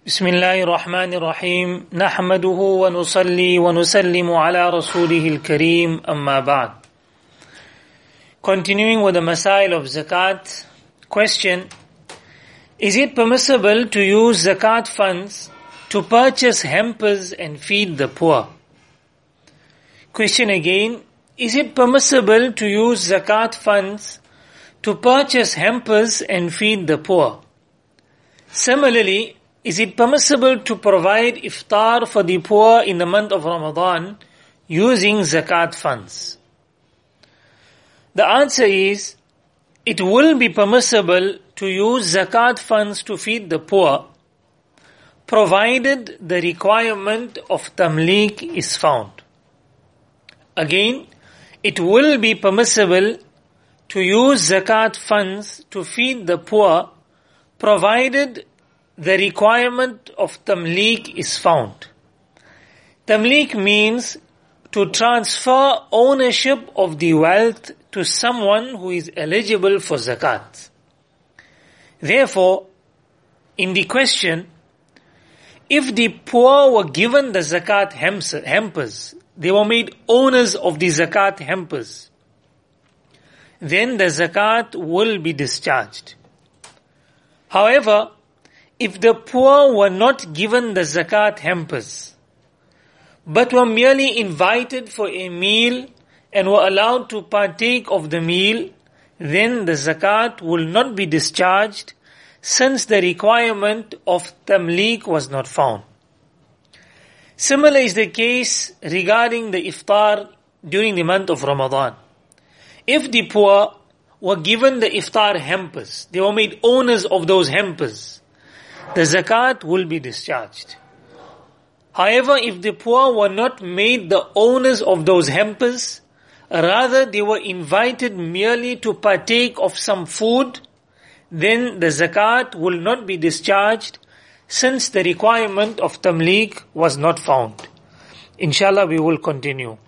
بسم الله الرحمن الرحيم نحمده ونصلي ونسلم على رسوله الكريم أما بعد. Continuing with the Masail of Zakat. Question: is it permissible to use Zakat funds to purchase hampers and feed the poor? Question again: is it permissible to use Zakat funds to purchase hampers and feed the poor? Similarly, is it permissible to provide iftar for the poor in the month of Ramadan using zakat funds? The answer is, it will be permissible to use zakat funds to feed the poor, provided the requirement of tamliq is found. Again, it will be permissible to use zakat funds to feed the poor, provided the requirement of tamliq is found. Tamliq means to transfer ownership of the wealth to someone who is eligible for zakat. Therefore, in the question, if the poor were given the zakat hampers, they were made owners of the zakat hampers, then the zakat will be discharged. However, if the poor were not given the zakat hampers, but were merely invited for a meal and were allowed to partake of the meal, then the zakat will not be discharged, since the requirement of tamliq was not found. Similar is the case regarding the iftar during the month of Ramadan. If the poor were given the iftar hampers, they were made owners of those hampers, the zakat will be discharged. However, if the poor were not made the owners of those hampers, rather they were invited merely to partake of some food, then the zakat will not be discharged, since the requirement of tamliq was not found. Inshallah, we will continue.